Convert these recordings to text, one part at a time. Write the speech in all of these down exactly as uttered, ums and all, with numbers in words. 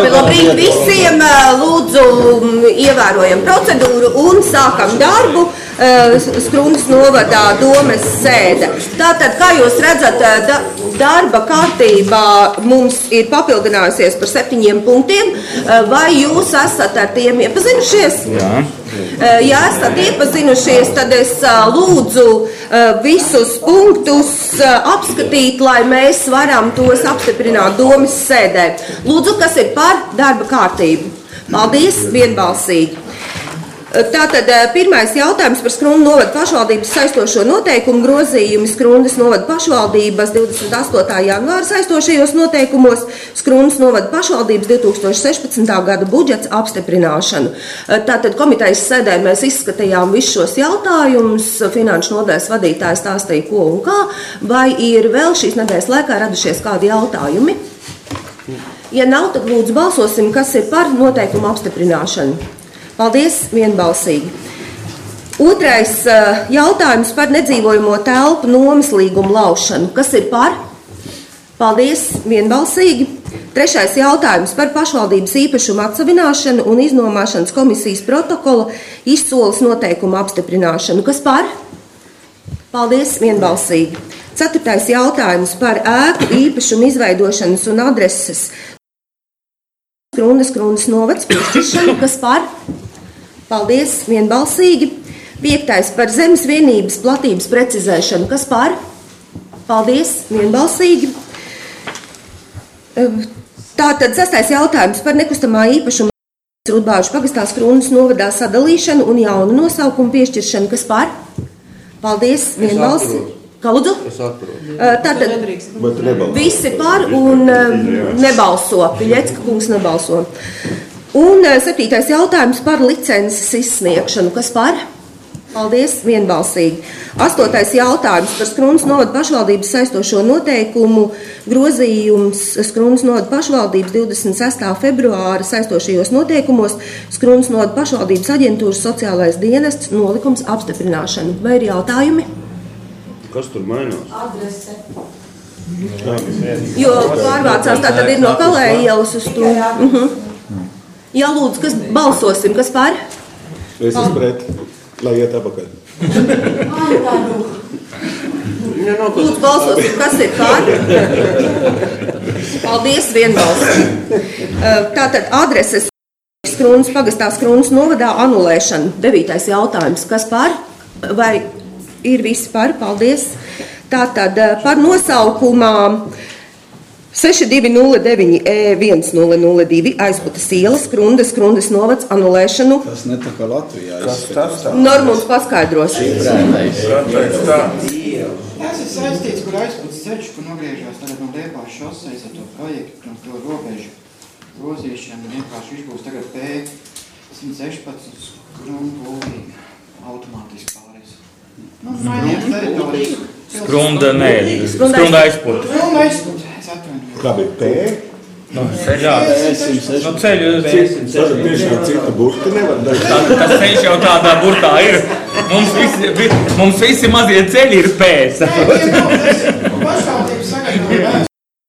Labrīt visiem, lūdzu, ievērojam procedūru un sākam darbu. Skrundas novadā domes sēde. Tātad, kā jūs redzat, darba kārtībā mums ir papildinājusies par septiņiem punktiem. Vai jūs esat ar tiem iepazinušies? Jā. Ja esat iepazinušies, tad es lūdzu visus punktus apskatīt, lai mēs varam tos apstiprināt domes sēdē. Lūdzu, kas ir par darba kārtību? Paldies, vienbalsīgi. Tātad pirmais jautājums par Skrundu novada pašvaldības saistošo noteikumu grozījumu Skrundas novada pašvaldības divdesmit astotā janvāra saistošajos noteikumos, Skrundas novada pašvaldības divi tūkstoši sešpadsmitā gada budžets apstiprināšanu. Tātad komitejas sēdē mēs izskatījām visus šos jautājumus, finanšu nodaļas vadītājs stāstīja ko un kā, vai ir vēl šīs nedēļas laikā radušies kādi jautājumi? Ja nav, tad lūdzu balsosim, kas ir par noteikumu apstiprināšanu. Paldies, vienbalsīgi. Otrais jautājums par nedzīvojamo telpu nomas līgumu laušanu. Kas ir par? Paldies, vienbalsīgi. Trešais jautājums par pašvaldības īpašumu atsavināšanu un iznomāšanas komisijas protokola izsoles noteikumu apstiprināšanu. Kas par? Paldies, vienbalsīgi. Ceturtais jautājums par ēku īpašumu izveidošanas un adreses Skrundas Skrundas novads piešķiršanu. Kas par? Paldies, vienbalsīgi. Piektais par zemes vienības platības precizēšanu. Kas par? Paldies, vienbalsīgi. Tātad sastais jautājums par nekustamā īpašuma Rudbāžu pagastā Skrundas novadā sadalīšanu un jaunu nosaukumu piešķiršanu. Kas par? Paldies, vienbalsīgi. Kā lūdzu? Es atprotu. Tātad visi par un nebalso. Piļecka kungs nebalso. Un septītais jautājums par licences izsniegšanu. Kas par? Paldies, vienbalsīgi. Astotais jautājums par Skrundas novada pašvaldības saistošo noteikumu grozījums Skrundas novada pašvaldības divdesmit sestā februāra saistošajos noteikumos Skrundas novada pašvaldības aģentūras sociālais dienests nolikums apstiprināšanu. Vai ir jautājumi? Kas tur mainās? Adrese. Jo pārvācās, tā tad ir no Kalēja ielas uz to. Uh-huh. Jā, lūdzu, kas balsosim, kas par? Es esmu pret, lai iet apakaļ. Lūdzu, balsosim, kas ir par? Paldies, vienbalsīgi. Tātad adreses Skrundas pagastā Skrundas novadā anulēšana. Devītais jautājums, kas par? Vai ir visi par? Paldies. Tātad par nosaukumā seši divi nulle deviņi E viens nulle nulle divi aizputas ielas Skrundas Skrundas novads anulēšanu. Tas ne tā kā Latvijā. Kas tas tā? Normons paskaidros. Tas ir saistīts, kur aizputas ceļš, kur nogriežās tagad no Liepājas šosejas ar to projektu un to robežu grozīšanu. Vienkārši viņš būs tagad P simt sešpadsmit Skrundu būvīgi automātiski pārēs. Nu, mainījās teritorijas. Skrunda, nē, Skrunda aizputa. Skrunda aizputa. Kā bija P? No ceļā. No ceļu. Tas tieši kā cita burti nevar darīt. Tas ceļš jau tādā burtā ir. Mums visi, mums visi mazie ceļi ir P. Pašvaldības sagatavoja.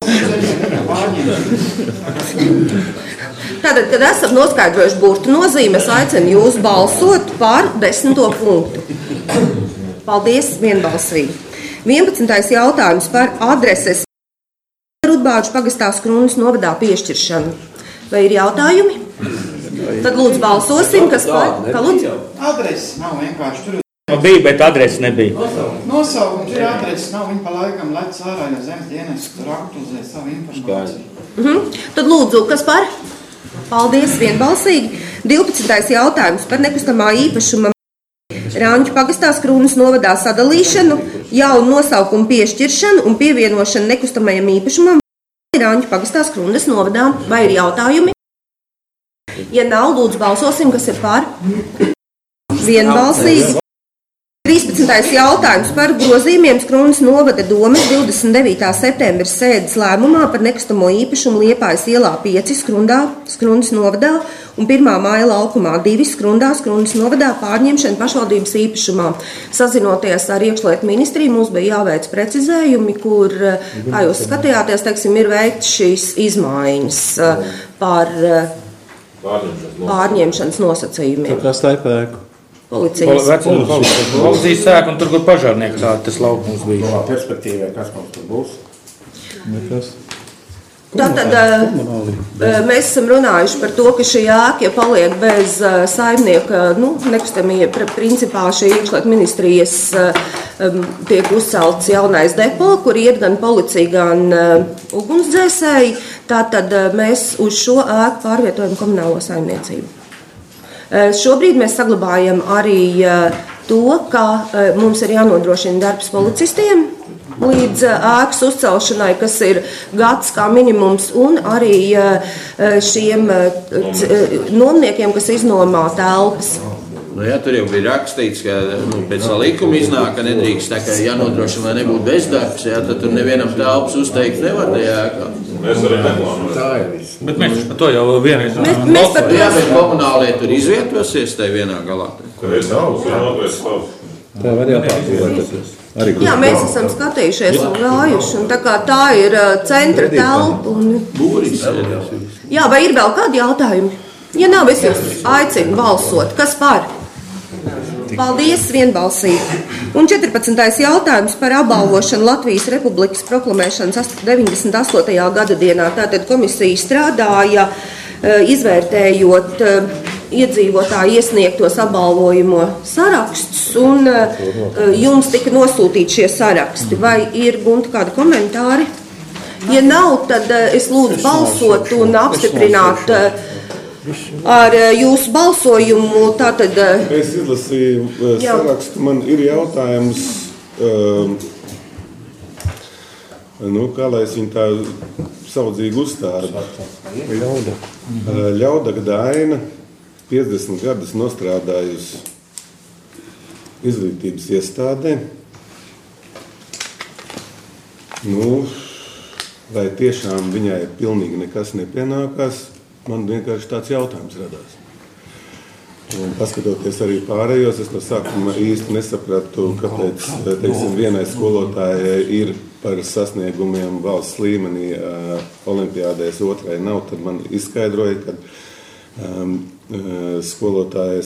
Tātad, kad esam noskaidrojuši burtu nozīmes, aicinu jūs balsot par desmito punktu. Paldies, vienbalsīgi. vienpadsmitais jautājums par adreses Rudbāžu pagastā Skrundas novadā piešķiršanu. Vai ir jautājumi? Tad lūdzu balsosim, kas par? Kā lūdzu? Adreses nav vienkārši tur. Bija, bet adreses nebija. Nosaukums ir adreses, nav viņa pa laikam lec ārā, jo zemes dienas tur aktualizē savu informāciju. Mhm. Tad lūdzu, kas par? Paldies, vienbalsīgi. divpadsmitais jautājums par nekustamā īpašuma Rāņu pagastā Skrundas novadā sadalīšanu, jaunu nosaukumu piešķiršanu un pievienošanu nekustamajam īpašumam Rāņu pagastā Skrundas novadā. Vai ir jautājumi? Ja nav, lūdzu balsosim, kas ir par? Vienbalsīgi. trīspadsmitais jautājums par grozījumiem Skrundas novada domes divdesmit devītā septembra sēdes lēmumā par nekustamo īpašumu Liepājas ielā pieci Skrundā, Skrundas novadā un pirmā māja laukumā divi Skrundā, Skrundas novadā pārņemšana pašvaldības īpašumā. Sazinoties ar iekšlietu ministriju, mums bija jāveic precizējumi, kur, kā jūs skatījāties, teiksim, ir veikts šīs izmaiņas. par pārņemšanas nosacījumiem. Kā staipēku? Policijas. Policijas sēka un tur, kur pažārnieki tā, tas laukums bija. Perspektīvai, kas mums tur būs? Nekas. Tātad mēs esam runājuši par to, ka šī ēka, ja paliek bez saimnieka, nu, nekustamie, principā šī iekšlietu ministrijas tiek uzcelts jaunais depo, kur iet gan policija, gan ugunsdzēsēji. Tātad mēs uz šo ēku pārvietojam komunālo saimniecību. Šobrīd mēs saglabājam arī to, ka mums ir jānodrošina darbs policistiem līdz ēkas uzcelšanai, kas ir gads kā minimums, un arī šiem nomniekiem, kas iznomā telpas. Nu, jā, tur jau bija rakstīts, ka nu, pēc likuma iznāk, ka nedrīkst, tā kā jānodrošina, lai nebūtu bezdarbs, jā, tad tur nevienam telpas uzteikt nevar tajā ēkā. Mēs arī neplānojam. Tā ir viss. Bet mēs par to jau vienreiz runājam. Jā, bet komunālie tur izvietosies tai vienā galā. Tur ir savs, jā, notvērts savs. Tā var jāpārtīlēties. Jā, mēs esam skatījušies un gājuši, un tā kā tā ir centra telpa. Un... Būris. Jā, vai ir vēl kādi jautājumi? Ja nav, es jūs aicinu balsot. Kas par? Paldies, vienbalsīgi. Un četrpadsmitais jautājums par apbalvošanu Latvijas Republikas proklamēšanas deviņdesmit astotajā gada dienā. Tātad komisija strādāja, izvērtējot iedzīvotāju iesniegtos apbalvojumu sarakstus, un jums tika nosūtīti šie saraksti. Vai ir, Gunta, kādi komentāri? Ja nav, tad es lūdzu balsot un apstiprināt ar jūsu balsojumu. Tātad, es izlasīju jā. sarakstu, man ir jautājums, um, nu, kā lai es viņu tā saudzīgi uzstādu. Ļauda. Ļauda Daina, piecdesmit gadus nostrādājusi izglītības iestādē. Nu, vai tiešām viņai pilnīgi nekas nepienākās? Man vienkārši tāds jautājums radās. Un paskatoties arī pārējos, es no sākuma īsti nesapratu, kāpēc, teiksim, vienai skolotājai ir par sasniegumiem valsts līmenī uh, olimpiādēs, otrai nav. Tad man izskaidroja, ka um, uh, skolotājas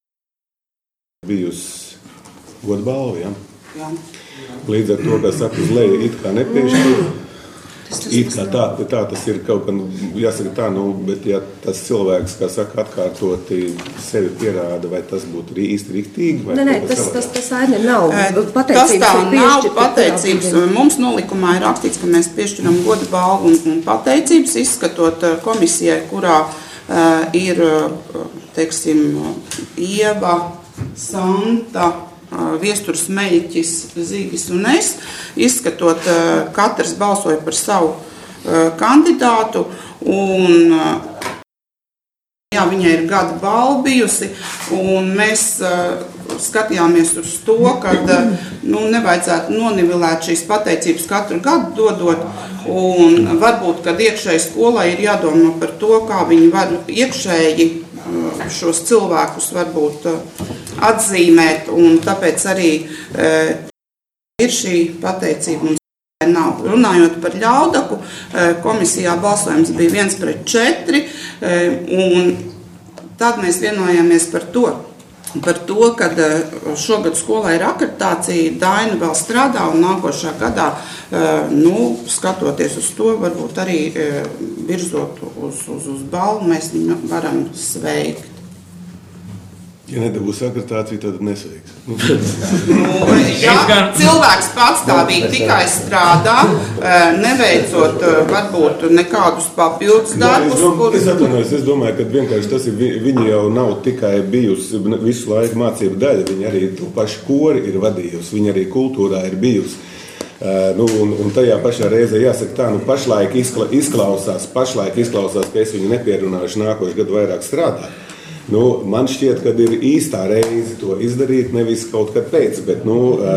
bijusi godbalva, ja? Jā. Līdz ar to, kā saka, uz leju it kā nepiešķir. It kā tā, tā tas ir kaut kā, jāsaka tā, nu, bet ja tas cilvēks, kā saka, atkārtoti sevi pierāda, vai tas būtu īsti riktīgi? Nē, nē, tas, tas, tas aini nav. Tas tā nav pateicības. Mums nolikumā ir rakstīts, ka mēs piešķiram goda balvu un, un pateicības, izskatot komisijai, kurā uh, ir, teiksim, Ieva, Santa, Viesturs Meļķis, Zīgis un es, izskatot, katrs balsoja par savu kandidātu, un jā, viņai ir gada balva bijusi, un mēs skatījāmies uz to, ka nu, nevajadzētu nonivilēt šīs pateicības katru gadu dodot, un varbūt, kad iekšēji skolai ir jādomā par to, kā viņi var iekšēji šos cilvēkus varbūt atzīmēt, un tāpēc arī e, ir šī pateicība mums nav. Runājot par Ļaudaku, e, komisijā balsojums bija viens pret četri, e, un tad mēs vienojāmies par to, par to, ka šogad skolā ir akreditācija, Daina vēl strādā, un nākošā gadā, e, nu, skatoties uz to, varbūt arī e, virzot uz, uz, uz balvu, mēs viņu varam sveikt. Ja nedabūs akreditāciju, tad nesveiks. Nu, ja cilvēks patstāvīgi tikai strādā, neveicot varbūt nekādus papildus darbus. Es, dom, es atvainojos, es domāju, ka vienkārši tas ir, viņi jau nav tikai bijusi visu laiku mācību daļa, viņi arī to pašu kori ir vadījusi, viņi arī kultūrā ir bijusi. Uh, nu, un, un tajā pašā reizē jāsaka tā, nu pašlaik izkla, izklausās, pašlaik izklausās, ka es viņu nepierunāšu nākošu gadu vairāk strādāt. Nu, man šķiet, ka ir īstā reize to izdarīt, nevis kaut kad pēc, bet nu,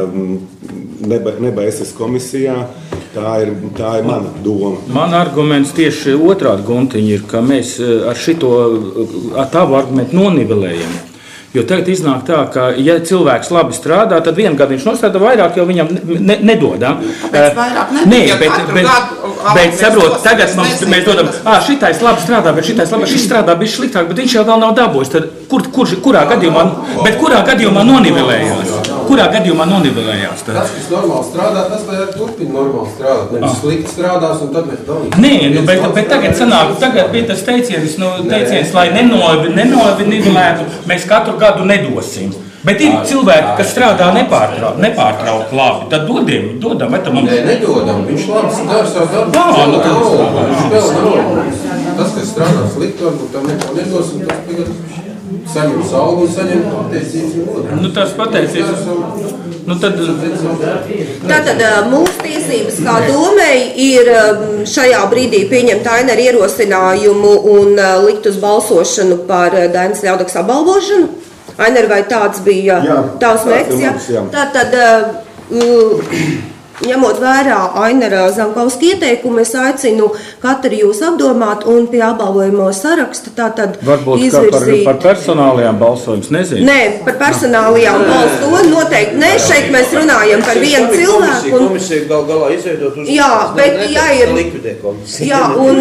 neba, nebaises komisijā tā ir, tā ir mana doma. Man arguments tieši otrādi, Guntiņ, ir, ka mēs ar šito, ar tavu argumentu nonivelējam. Jo tagad iznāk tā, ka, ja cilvēks labi strādā, tad vienu gadu viņš nostrādā, vairāk jau viņam ne, nedodam. Pēc vairāk nedod, Nē, ja bet, katru bet, gadu Bet saprot, tagad mums, mēs dodam, ā, šitais labi strādā, bet šitais labi, šis strādā bija sliktāk, bet viņš jau vēl nav dabūjis. Tad kur, kur, kurā gadījumā, bet kurā gadījumā nonivelējās? Kurā gadījumā nonivelējās? Tad? Tas, kas normāli strādā, tas vai arī turpina normāli strādāt. Nevis ah. slikti strādās un tad mēs dalīsim. Nē, nu, bet, bet tagad sanāk, tagad bija tas teiciens, nu, teiciens, lai nenonivelētu, mēs katru gadu nedosim. Bet ir cilvēki, kas strādā nepārtraukt, nepārtraukt labi, tad dodiem, dodam, vai tam mums... Nē, nedodam, viņš labi dara savu darbu. Jā, nu tad... Viņš vēl nav. Tas, kas strādā slikti, varbūt tam neko nedosim, tas tagad saņem salgu un saņem pateicības un otru. Nu, tas pateicības... Nu, tad... Tātad mūsu tiesības kā domei ir šajā brīdī pieņemt Ainara ierosinājumu un likt uz balsošanu par Dainas Ļaudakas apbalvošanu. Ainara, vai tāds bija jā, tavs mērķis? Tātad, uh, ņemot vērā Ainara Zankovska ieteikumu, es aicinu katru jūs apdomāt un pie apbalvojamo saraksta tātad varbūt izvirzīt. Par, par personālajām balsojums nezinu. Nē, par personālajām balstu to noteikti ne. Šeit mēs runājam par vienu cilvēku. Un... Komisija gal galā izveidot uz... Jā, bet jā ir... Likvidē komisiju. Jā, un...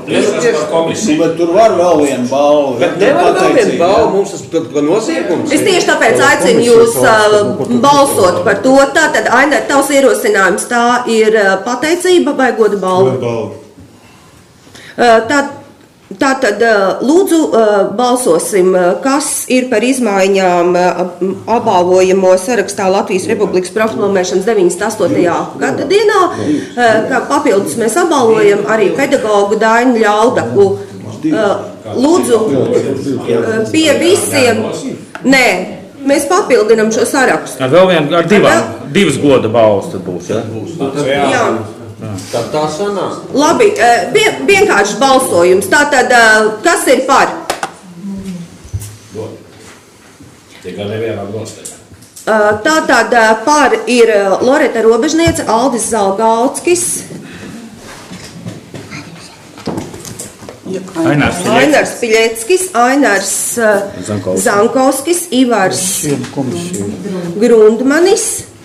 Bet tur var vēl vienu balvu. Bet nevar vēl vienu balvu, mums tas kā noziegums. Es tieši tāpēc aicinu jūs uh, balsot par to. Tātad, Ainara, tavs ierosinājums, tā ir uh, pateicība vai goda balva? Uh, tā, tātad, uh, lūdzu, uh, balsosim, uh, kas ir par izmaiņām uh, apbalvojamo sarakstā Latvijas Republikas proklamēšanas deviņdesmit astotajā gada dienā, uh, kā papildus mēs apbalvojam arī pedagogu Dainu Ļaudaku. Uh, lūdzu, uh, pie visiem, nē, mēs papildinam šo sarakstu. Ar vēl vienu, ar divām, divas goda balvas tad būs, ja? Jā. Jā. Tā tā sanāk. Labi, uh, vienkārši balsojums. Tātad, uh, kas ir par? Tikai nevienā nostājā. Uh, tātad uh, par ir uh, Loreta Robežniece, Aldis Zalgauskis, Ainars Ainars Piļeckis, Ainars uh, Zankovskis. Zankovskis, Ivars Grundmanis,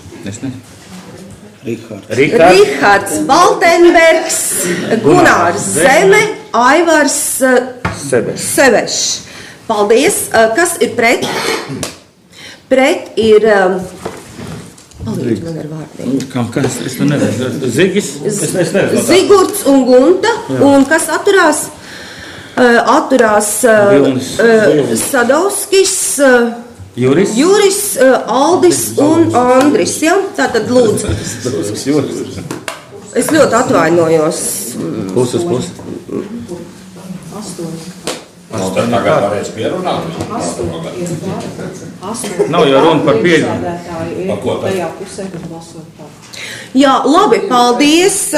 Rihards. Rihards. Rihards Valtenbergs, Gunārs Zeme, Aivars uh, Sevešs. Sevešs. Paldies. Uh, kas ir pret? Pret ir... Um, palīdz man ar vārdiem. Kam, kas? Es to nevaru. Zigis? Es, es nevaru. Zigurds un Gunta. Jā. Un kas atturās? Uh, atturās uh, uh, Sadovskis, uh, Juris, Juris uh, Aldis un Andris. Ja? Tātad lūdzu. Es ļoti atvainojos. Puses, puses. Nu, tad tagad varēs pierunāt. Nav jau runa par pieņemumu. Par ko tad? Jā, labi, paldies.